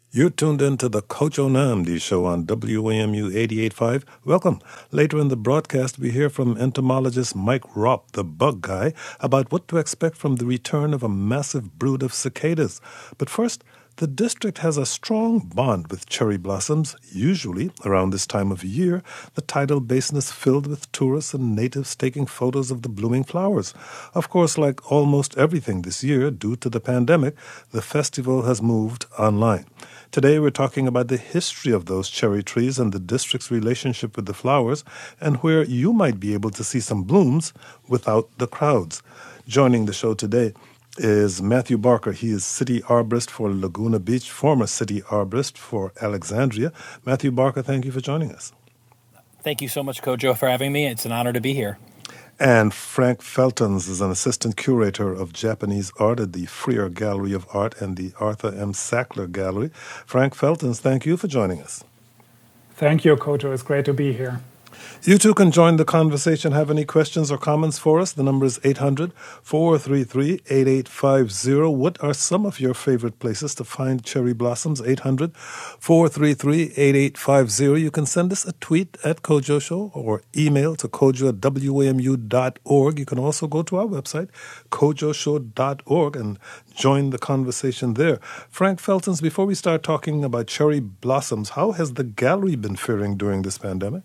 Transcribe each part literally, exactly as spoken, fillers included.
You're tuned in to the Kojo Namdi Show on W A M U eighty-eight point five. Welcome. Later in the broadcast, we hear from entomologist Mike Ropp, the bug guy, about what to expect from the return of a massive brood of cicadas. But first, the district has a strong bond with cherry blossoms. Usually, around this time of year, the tidal basin is filled with tourists and natives taking photos of the blooming flowers. Of course, like almost everything this year, due to the pandemic, the festival has moved online. Today, we're talking about the history of those cherry trees and the district's relationship with the flowers, and where you might be able to see some blooms without the crowds. Joining the show today is Matthew Barker. He is city arborist for Laguna Beach, former city arborist for Alexandria. Matthew Barker, thank you for joining us. Thank you so much, Kojo, for having me. It's an honor to be here. And Frank Feltens is an assistant curator of Japanese art at the Freer Gallery of Art and the Arthur M. Sackler Gallery. Frank Feltens, thank you for joining us. Thank you, Kojo. It's great to be here. You too can join the conversation. Have any questions or comments for us? The number is eight hundred, four three three, eight eight five zero. What are some of your favorite places to find cherry blossoms? eight hundred, four three three, eight eight five zero. You can send us a tweet at Kojo Show or email to kojo at w a m u dot org. You can also go to our website, kojo show dot org, and join the conversation there. Frank Feltens, before we start talking about cherry blossoms, how has the gallery been faring during this pandemic?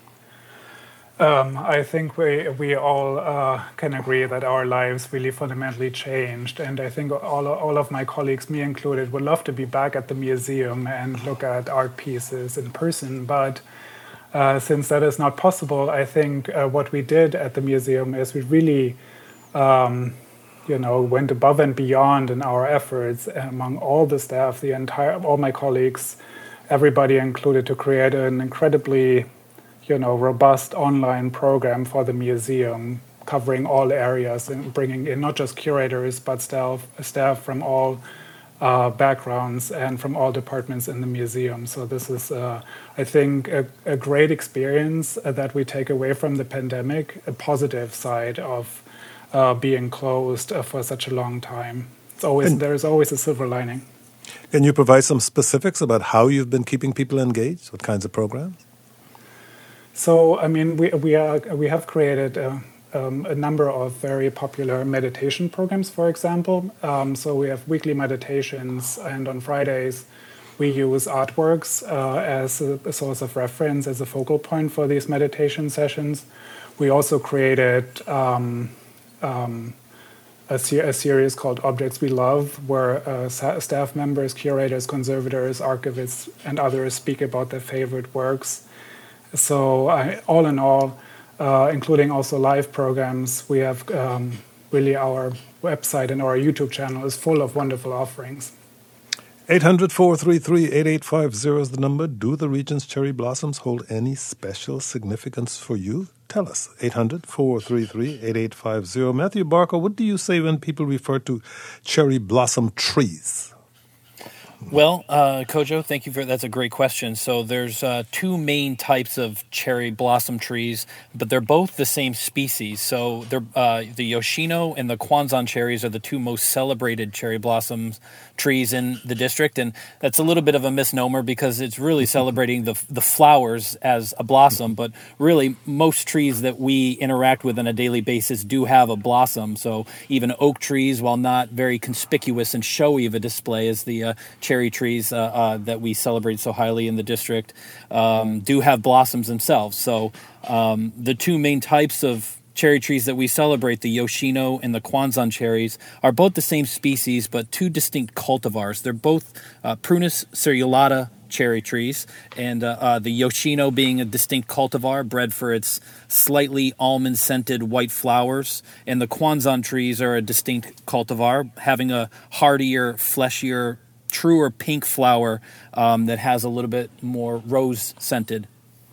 Um, I think we we all uh, can agree that our lives really fundamentally changed, and I think all all of my colleagues, me included, would love to be back at the museum and look at art pieces in person. But uh, since that is not possible, I think uh, what we did at the museum is we really, um, you know, went above and beyond in our efforts among all the staff, the entire all my colleagues, everybody included, to create an incredibly you know, robust online program for the museum, covering all areas and bringing in not just curators, but staff, staff from all uh, backgrounds and from all departments in the museum. So this is, uh, I think, a, a great experience that we take away from the pandemic, a positive side of uh, being closed uh, for such a long time. It's always, there's always a silver lining. Can you provide some specifics about how you've been keeping people engaged? What kinds of programs? So, I mean, we we are we have created a, um, a number of very popular meditation programs, for example. Um, so we have weekly meditations, and on Fridays we use artworks uh, as a, a source of reference, as a focal point for these meditation sessions. We also created um, um, a, ser- a series called Objects We Love, where uh, sa- staff members, curators, conservators, archivists, and others speak about their favorite works. So uh, all in all, uh, including also live programs, we have um, really our website and our YouTube channel is full of wonderful offerings. eight hundred, four three three, eight eight five zero is the number. Do the region's cherry blossoms hold any special significance for you? Tell us. eight hundred, four three three, eight eight five zero. Matthew Barker, what do you say when people refer to cherry blossom trees? Well, uh, Kojo, thank you for that's a great question. So there's uh, two main types of cherry blossom trees, but they're both the same species. So they're uh, the Yoshino and the Kwanzan cherries are the two most celebrated cherry blossoms trees in the district, and that's a little bit of a misnomer because it's really celebrating the the flowers as a blossom, but really most trees that we interact with on a daily basis do have a blossom. So even oak trees, while not very conspicuous and showy of a display as the uh, cherry trees uh, uh, that we celebrate so highly in the district, um, do have blossoms themselves. So um, the two main types of cherry trees that we celebrate, the Yoshino and the Kwanzan cherries, are both the same species, but two distinct cultivars. They're both uh, Prunus cereulata cherry trees, and uh, uh, the Yoshino being a distinct cultivar bred for its slightly almond-scented white flowers, and the Kwanzan trees are a distinct cultivar, having a hardier, fleshier, truer pink flower um, that has a little bit more rose-scented.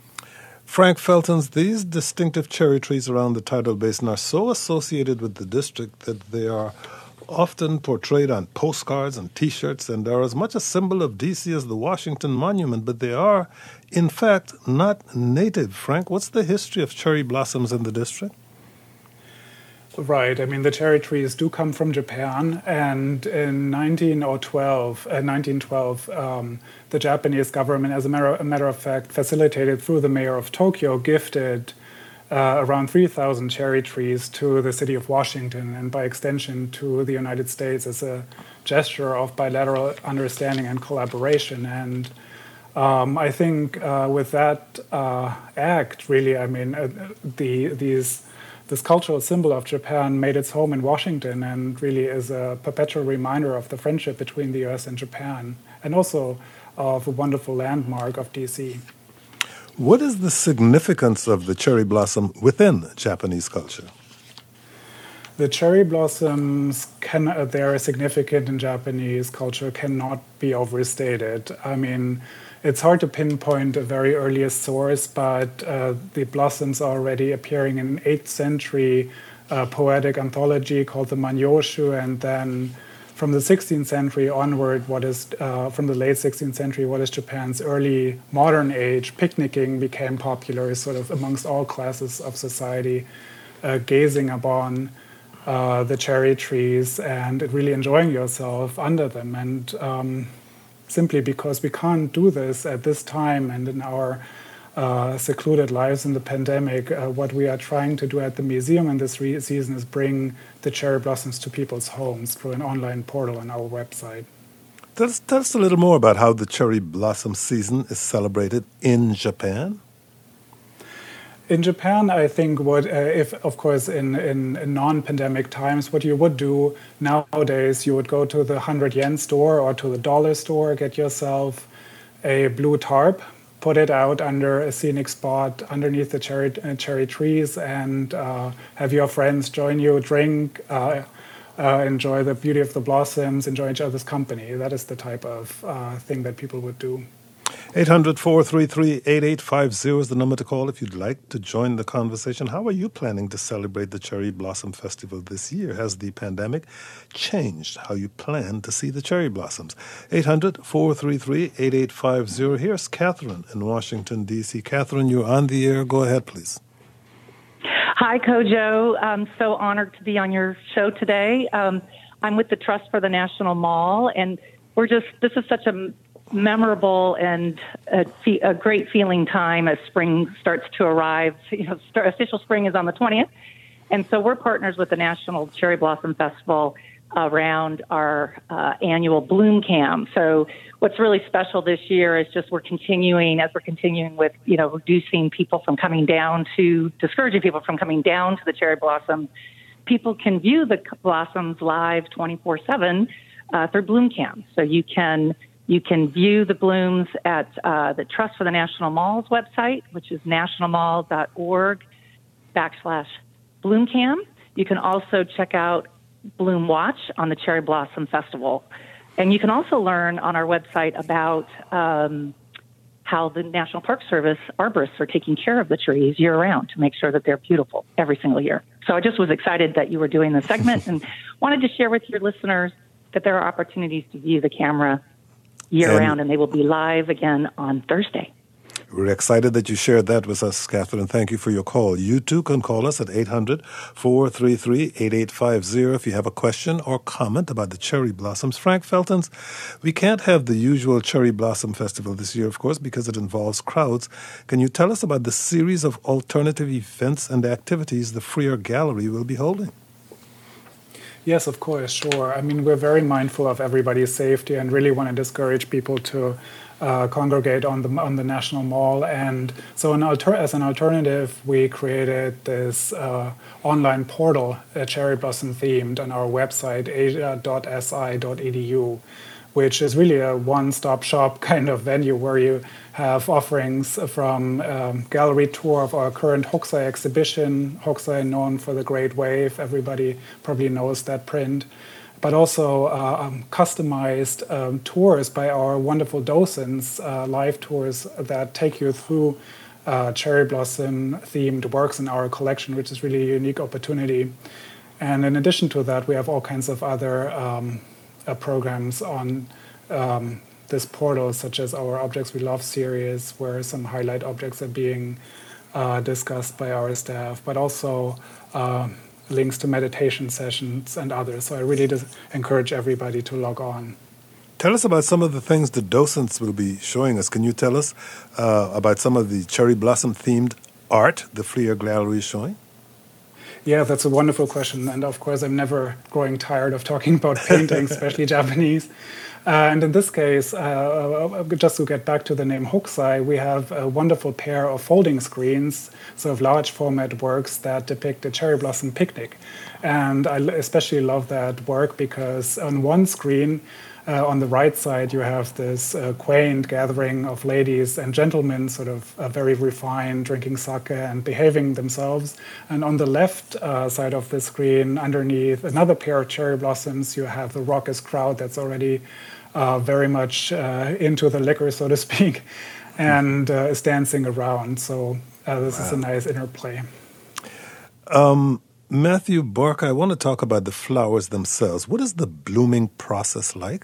Frank Feltens, these distinctive cherry trees around the tidal basin are so associated with the district that they are often portrayed on postcards and T-shirts, and are as much a symbol of D C as the Washington Monument, but they are, in fact, not native. Frank, what's the history of cherry blossoms in the district? Right. I mean, the cherry trees do come from Japan, and in nineteen twelve, uh, nineteen twelve, um, the Japanese government, as a matter, a matter of fact, facilitated through the mayor of Tokyo, gifted uh, around three thousand cherry trees to the city of Washington, and by extension to the United States, as a gesture of bilateral understanding and collaboration. And um, I think uh, with that uh, act, really, I mean, uh, the these. This cultural symbol of Japan made its home in Washington and really is a perpetual reminder of the friendship between the U S and Japan, and also of a wonderful landmark of D C. What is the significance of the cherry blossom within Japanese culture? The cherry blossoms, can, uh, they are significant in Japanese culture, cannot be overstated. I mean, it's hard to pinpoint a very earliest source, but uh, the blossoms are already appearing in an eighth century uh, poetic anthology called the Manyoshu, and then from the sixteenth century onward, what is uh, from the late sixteenth century, what is Japan's early modern age, picnicking became popular, sort of amongst all classes of society, uh, gazing upon uh, the cherry trees and really enjoying yourself under them. And um, simply because we can't do this at this time and in our uh, secluded lives in the pandemic, uh, what we are trying to do at the museum in this re- season is bring the cherry blossoms to people's homes through an online portal on our website. Tell us, tell us a little more about how the cherry blossom season is celebrated in Japan. In Japan, I think what, uh, if of course in, in, in non-pandemic times, what you would do nowadays, you would go to the hundred yen store or to the dollar store, get yourself a blue tarp, put it out under a scenic spot underneath the cherry uh, cherry trees, and uh, have your friends join you, drink, uh, uh, enjoy the beauty of the blossoms, enjoy each other's company. That is the type of uh, thing that people would do. eight hundred, four three three, eight eight five zero is the number to call if you'd like to join the conversation. How are you planning to celebrate the Cherry Blossom Festival this year? Has the pandemic changed how you plan to see the cherry blossoms? eight hundred, four three three, eight eight five zero. Here's Catherine in Washington, D C. Catherine, you're on the air. Go ahead, please. Hi, Kojo. I'm so honored to be on your show today. Um, I'm with the Trust for the National Mall, and we're just, this is such a memorable and a, a great feeling time as spring starts to arrive. You know, start, official spring is on the twentieth. And so we're partners with the National Cherry Blossom Festival around our uh, annual Bloom Cam. So what's really special this year is just we're continuing, as we're continuing with, you know, reducing people from coming down to, discouraging people from coming down to the cherry blossom. People can view the blossoms live twenty-four seven uh, through Bloom Cam. So you can You can view the blooms at uh, the Trust for the National Mall's website, which is nationalmall.org backslash bloomcam. You can also check out Bloom Watch on the Cherry Blossom Festival. And you can also learn on our website about um, how the National Park Service arborists are taking care of the trees year-round to make sure that they're beautiful every single year. So I just was excited that you were doing this segment and wanted to share with your listeners that there are opportunities to view the camera year-round, and, and they will be live again on Thursday. We're excited that you shared that with us, Catherine. Thank you for your call. You too can call us at eight hundred, four three three, eight eight five zero if you have a question or comment about the cherry blossoms. Frank Feltens, we can't have the usual Cherry Blossom Festival this year, of course, because it involves crowds. Can you tell us about the series of alternative events and activities the Freer Gallery will be holding? Yes, of course, sure. I mean, we're very mindful of everybody's safety and really want to discourage people to uh, congregate on the on the National Mall. And so, an alter- as an alternative, we created this uh, online portal, uh, cherry blossom themed, on our website, asia dot s i dot e d u, which is really a one-stop shop kind of venue where you have offerings from um, gallery tour of our current Hokusai exhibition, Hokusai known for the Great Wave, everybody probably knows that print, but also uh, um, customized um, tours by our wonderful docents, uh, live tours that take you through uh, cherry blossom themed works in our collection, which is really a unique opportunity. And in addition to that, we have all kinds of other um, uh, programs on um, this portal, such as our Objects We Love series, where some highlight objects are being uh, discussed by our staff, but also uh, links to meditation sessions and others. So I really just encourage everybody to log on. Tell us about some of the things the docents will be showing us. Can you tell us uh, about some of the cherry blossom themed art the Freer Gallery is showing? Yeah, that's a wonderful question. And of course, I'm never growing tired of talking about painting, especially Japanese. Uh, and in this case, uh, just to get back to the name Hokusai, we have a wonderful pair of folding screens, sort of large format works that depict a cherry blossom picnic. And I especially love that work because on one screen, Uh, on the right side, you have this uh, quaint gathering of ladies and gentlemen, sort of uh, very refined, drinking sake and behaving themselves. And on the left uh, side of the screen, underneath another pair of cherry blossoms, you have the raucous crowd that's already uh, very much uh, into the liquor, so to speak, and uh, is dancing around. So uh, this wow. is a nice interplay. Um, Matthew Barker, I want to talk about the flowers themselves. What is the blooming process like?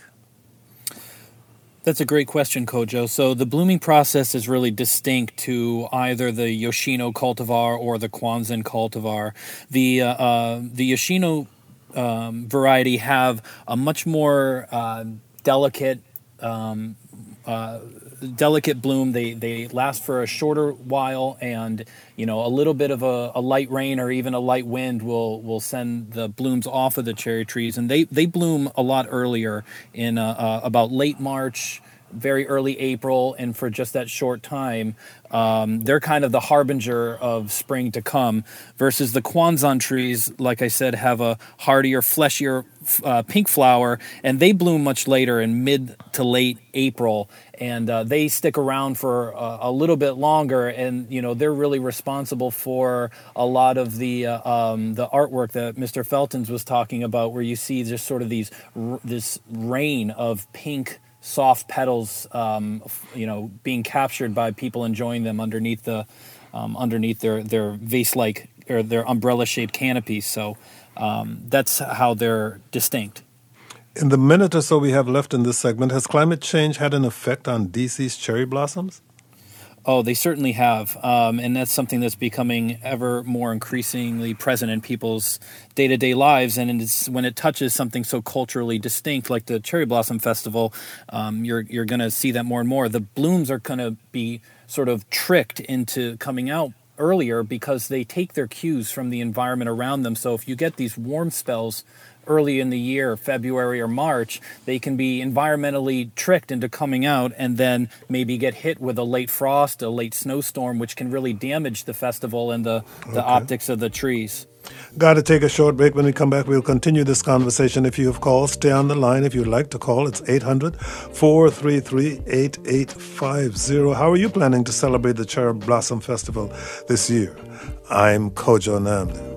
That's a great question, Kojo. So the blooming process is really distinct to either the Yoshino cultivar or the Kwanzan cultivar. The uh, uh, the Yoshino um, variety have a much more uh, delicate um, uh, delicate bloom. They they last for a shorter while, and you know a little bit of a, a light rain or even a light wind will will send the blooms off of the cherry trees, and they they bloom a lot earlier in uh, uh, about late March, very early April, and for just that short time, um, they're kind of the harbinger of spring to come. Versus the Kwanzan trees, like I said, have a hardier, fleshier uh, pink flower, and they bloom much later in mid to late April, and uh, they stick around for a, a little bit longer. And you know they're really responsible for a lot of the uh, um, the artwork that Mister Feltens was talking about, where you see just sort of these this rain of pink, soft petals, um, you know, being captured by people enjoying them underneath the, um, underneath their their vase-like or their umbrella-shaped canopies. So um, that's how they're distinct. In the minute or so we have left in this segment, has climate change had an effect on D C's cherry blossoms? Oh, they certainly have, um, and that's something that's becoming ever more increasingly present in people's day-to-day lives. And it's, when it touches something so culturally distinct like the Cherry Blossom Festival, um, you're you're going to see that more and more. The blooms are going to be sort of tricked into coming out earlier because they take their cues from the environment around them. So if you get these warm spells early in the year, February or March, they can be environmentally tricked into coming out and then maybe get hit with a late frost, a late snowstorm, which can really damage the festival and the, the okay. optics of the trees. Got to take a short break. When we come back, we'll continue this conversation. If you have called, stay on the line. If you'd like to call, it's eight hundred, four three three, eight eight five zero. How are you planning to celebrate the Cherry Blossom Festival this year? I'm Kojo Nnamdi.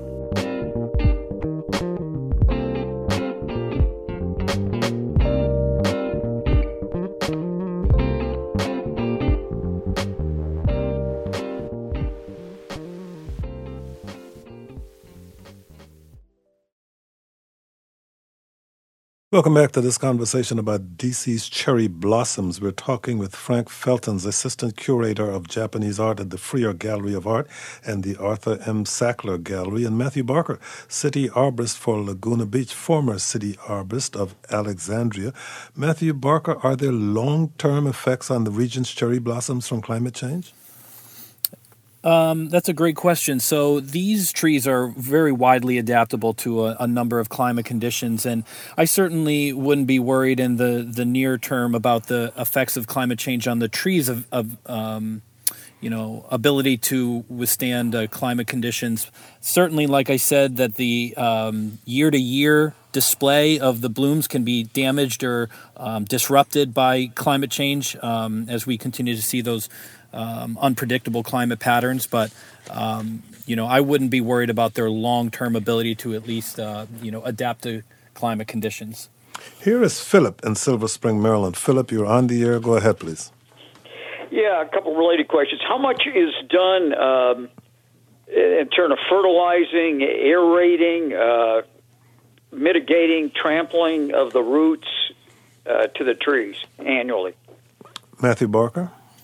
Welcome back to this conversation about D C's cherry blossoms. We're talking with Frank Feltens, Assistant Curator of Japanese Art at the Freer Gallery of Art and the Arthur M. Sackler Gallery, and Matthew Barker, City Arborist for Laguna Beach, former City Arborist of Alexandria. Matthew Barker, are there long-term effects on the region's cherry blossoms from climate change? Um, that's a great question. So these trees are very widely adaptable to a, a number of climate conditions, and I certainly wouldn't be worried in the, the near term about the effects of climate change on the trees of, of um, you know, ability to withstand uh, climate conditions. Certainly, like I said, that the um, year-to-year display of the blooms can be damaged or um, disrupted by climate change um, as we continue to see those Um, unpredictable climate patterns, but um, you know, I wouldn't be worried about their long-term ability to at least uh, you know adapt to climate conditions. Here is Philip in Silver Spring, Maryland. Philip, you're on the air. Go ahead, please. Yeah, a couple related questions. How much is done um, in terms of fertilizing, aerating, uh, mitigating, trampling of the roots uh, to the trees annually? Matthew Barker?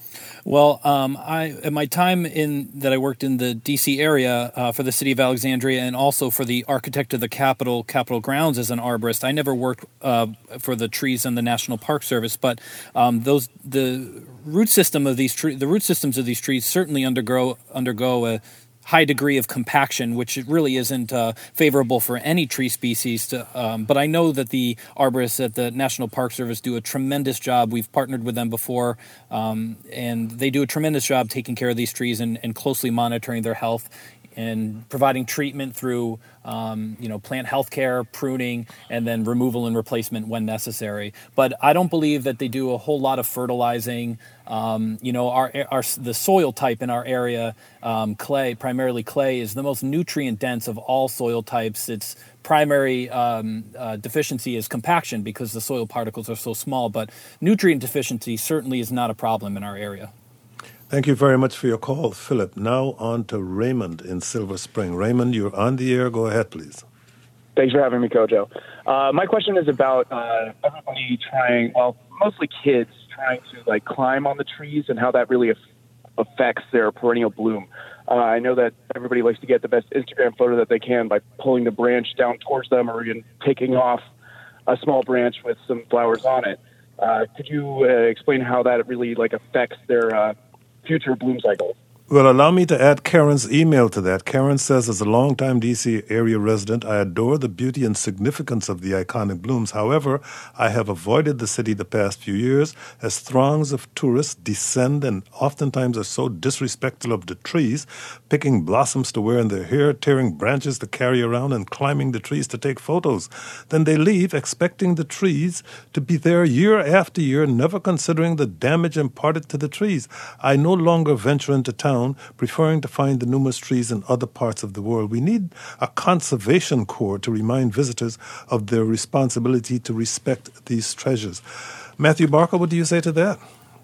Well, um, I at my time in that I worked in the D C area uh, for the city of Alexandria and also for the architect of the Capitol Capitol grounds as an arborist. I never worked uh, for the trees in the National Park Service, but um, those the root system of these tre- the root systems of these trees certainly undergo undergo a high degree of compaction, which it really isn't uh, favorable for any tree species. To, um, but I know that the arborists at the National Park Service do a tremendous job. We've partnered with them before, um, and they do a tremendous job taking care of these trees and, and closely monitoring their health and providing treatment through, um, you know, plant health care, pruning, and then removal and replacement when necessary. But I don't believe that they do a whole lot of fertilizing. Um, you know, our, our the soil type in our area, um, clay, primarily clay, is the most nutrient dense of all soil types. Its primary um, uh, deficiency is compaction because the soil particles are so small. But nutrient deficiency certainly is not a problem in our area. Thank you very much for your call, Philip. Now on to Raymond in Silver Spring. Raymond, you're on the air. Go ahead, please. Thanks for having me, Kojo. Uh, my question is about uh, everybody trying, well, mostly kids trying to like climb on the trees and how that really af- affects their perennial bloom. Uh, I know that everybody likes to get the best Instagram photo that they can by pulling the branch down towards them or even taking off a small branch with some flowers on it. Uh, could you uh, explain how that really like affects their uh, future bloom cycles? Well, allow me to add Karen's email to that. Karen says, as a longtime D C area resident, I adore the beauty and significance of the iconic blooms. However, I have avoided the city the past few years as throngs of tourists descend and oftentimes are so disrespectful of the trees, picking blossoms to wear in their hair, tearing branches to carry around, and climbing the trees to take photos. Then they leave, expecting the trees to be there year after year, never considering the damage imparted to the trees. I no longer venture into town, preferring to find the numerous trees in other parts of the world. We need a conservation corps to remind visitors of their responsibility to respect these treasures. Matthew Barker, what do you say to that?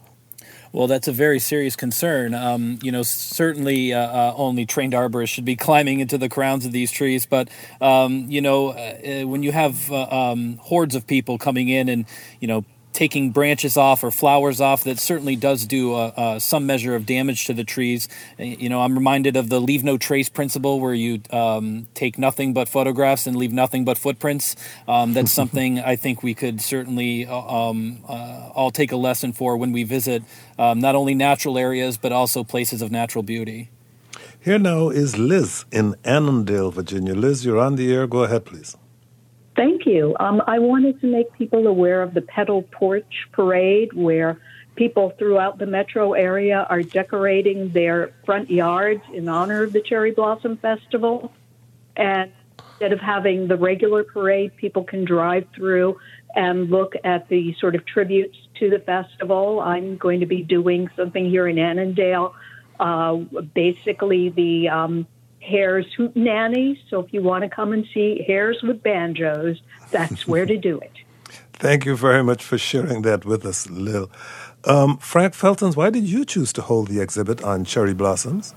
Well, that's a very serious concern. Um, you know, certainly uh, uh, only trained arborists should be climbing into the crowns of these trees. But, um, you know, uh, when you have uh, um, hordes of people coming in and, you know, taking branches off or flowers off, that certainly does do uh, uh, some measure of damage to the trees. You know, I'm reminded of the leave no trace principle, where you um, take nothing but photographs and leave nothing but footprints. Um, that's something I think we could certainly um, uh, all take a lesson for when we visit um, not only natural areas, but also places of natural beauty. Here now is Liz in Annandale, Virginia. Liz, you're on the air. Go ahead, please. Thank you. Um, I wanted to make people aware of the Petal Porch Parade, where people throughout the metro area are decorating their front yards in honor of the Cherry Blossom Festival. And instead of having the regular parade, people can drive through and look at the sort of tributes to the festival. I'm going to be doing something here in Annandale, uh, basically the... Um, Hares Hootenanny. So if you want to come and see hares with banjos, that's where to do it. Thank you very much for sharing that with us, Lil. Um, Frank Feltons, why did you choose to hold the exhibit on cherry blossoms?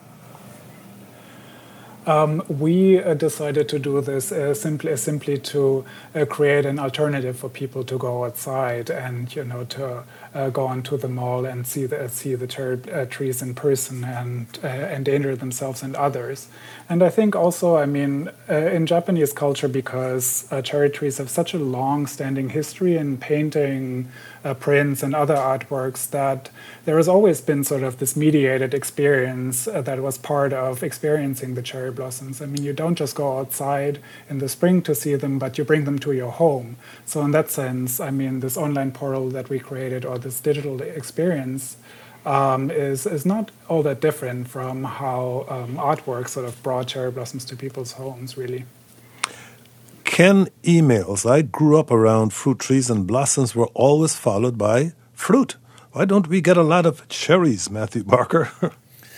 Um, we uh, decided to do this uh, simply simply to uh, create an alternative for people to go outside and, you know, to uh, go onto the mall and see the see the cherry uh, trees in person and uh, endanger themselves and others. And I think also, I mean, uh, in Japanese culture, because uh, cherry trees have such a long-standing history in painting, uh, prints, and other artworks, that there has always been sort of this mediated experience uh, that was part of experiencing the cherry blossoms. I mean, you don't just go outside in the spring to see them, but you bring them to your home. So in that sense, I mean, this online portal that we created, or this digital experience, um, is is not all that different from how um, artwork sort of brought cherry blossoms to people's homes, really. Ken emails, I grew up around fruit trees and blossoms were always followed by fruit. Why don't we get a lot of cherries, Matthew Barker?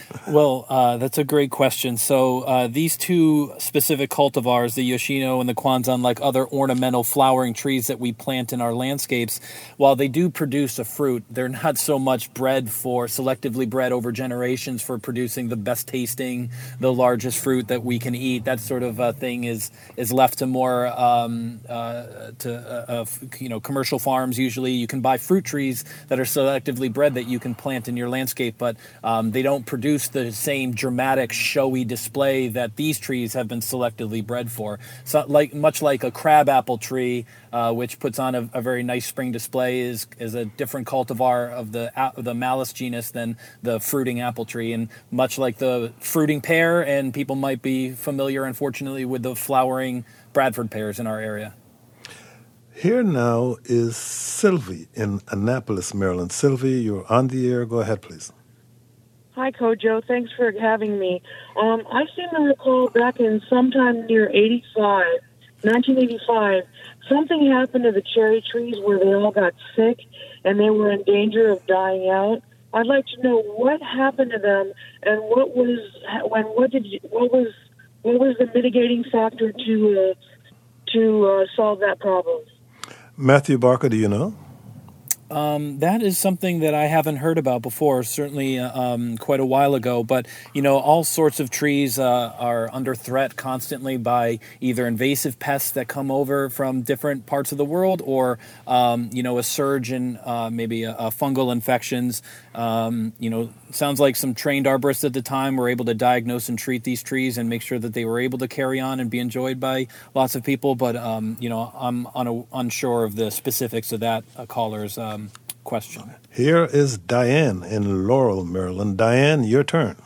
Well, uh, that's a great question. So uh, these two specific cultivars, the Yoshino and the Kwanzan, like other ornamental flowering trees that we plant in our landscapes, while they do produce a fruit, they're not so much bred for, selectively bred over generations for producing the best tasting, the largest fruit that we can eat. That sort of uh, thing is is left to more um, uh, to uh, uh, you know commercial farms. Usually, you can buy fruit trees that are selectively bred that you can plant in your landscape, but um, they don't produce the same dramatic, showy display that these trees have been selectively bred for. So, like much like a crabapple tree, uh, which puts on a, a very nice spring display, is is a different cultivar of the of the Malus genus than the fruiting apple tree, and much like the fruiting pear. And people might be familiar, unfortunately, with the flowering Bradford pears in our area. Here now is Sylvie in Annapolis, Maryland. Sylvie, you're on the air. Go ahead, please. Hi, Kojo. Thanks for having me. Um, I seem to recall back in sometime near eighty-five, nineteen eighty-five, something happened to the cherry trees where they all got sick and they were in danger of dying out. I'd like to know what happened to them and what was when what did you, what was what was the mitigating factor to uh, to uh, solve that problem. Matthew Barker, do you know? Um, that is something that I haven't heard about before, certainly uh, um, quite a while ago. But, you know, all sorts of trees uh, are under threat constantly by either invasive pests that come over from different parts of the world or, um, you know, a surge in uh, maybe a, a fungal infections. Um, you know, sounds like some trained arborists at the time were able to diagnose and treat these trees and make sure that they were able to carry on and be enjoyed by lots of people. But, um, you know, I'm un- unsure of the specifics of that uh, caller's um, question. Here is Diane in Laurel, Maryland. Diane, your turn.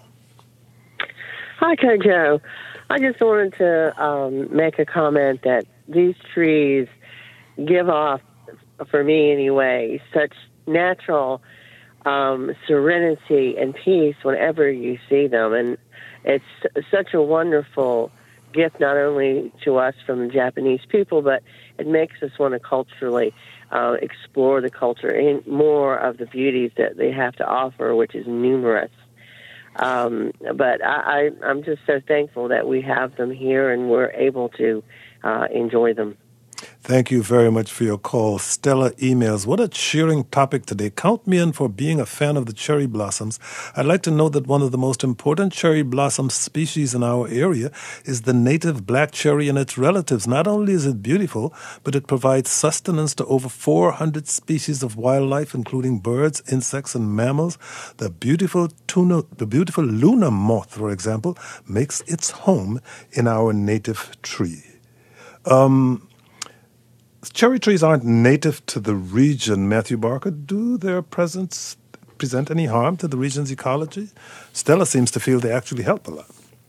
Hi, Kojo. I just wanted to um, make a comment that these trees give off, for me anyway, such natural um, serenity and peace whenever you see them. And it's such a wonderful gift not only to us from the Japanese people, but it makes us want to culturally uh, explore the culture and more of the beauties that they have to offer, which is numerous. Um, but I, I, I'm just so thankful that we have them here and we're able to uh, enjoy them. Thank you very much for your call. Stella emails, what a cheering topic today. Count me in for being a fan of the cherry blossoms. I'd like to know that one of the most important cherry blossom species in our area is the native black cherry and its relatives. Not only is it beautiful, but it provides sustenance to over four hundred species of wildlife, including birds, insects, and mammals. The beautiful tuna, the beautiful Luna moth, for example, makes its home in our native tree. Um... Cherry trees aren't native to the region, Matthew Barker. Do their presence present any harm to the region's ecology? Stella seems to feel they actually help a lot.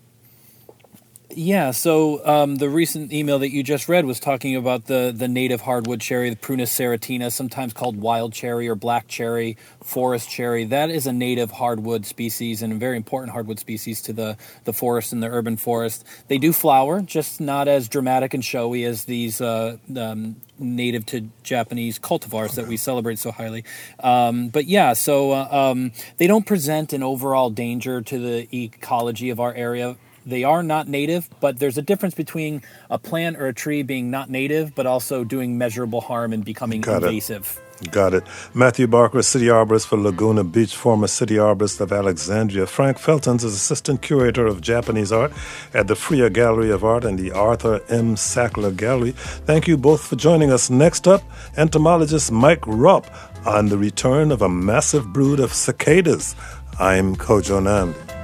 Yeah, so um, the recent email that you just read was talking about the, the native hardwood cherry, the Prunus serratina, sometimes called wild cherry or black cherry, forest cherry. That is a native hardwood species and a very important hardwood species to the, the forest and the urban forest. They do flower, just not as dramatic and showy as these uh, um, native to Japanese cultivars that we celebrate so highly. Um, but yeah, so uh, um, they don't present an overall danger to the ecology of our area. They are not native, but there's a difference between a plant or a tree being not native, but also doing measurable harm and becoming Got invasive. It. Got it. Matthew Barker, city arborist for Laguna Beach, former city arborist of Alexandria. Frank Feltons is assistant curator of Japanese art at the Freer Gallery of Art and the Arthur M. Sackler Gallery. Thank you both for joining us. Next up, entomologist Mike Rupp on the return of a massive brood of cicadas. I'm Kojo Nnamdi.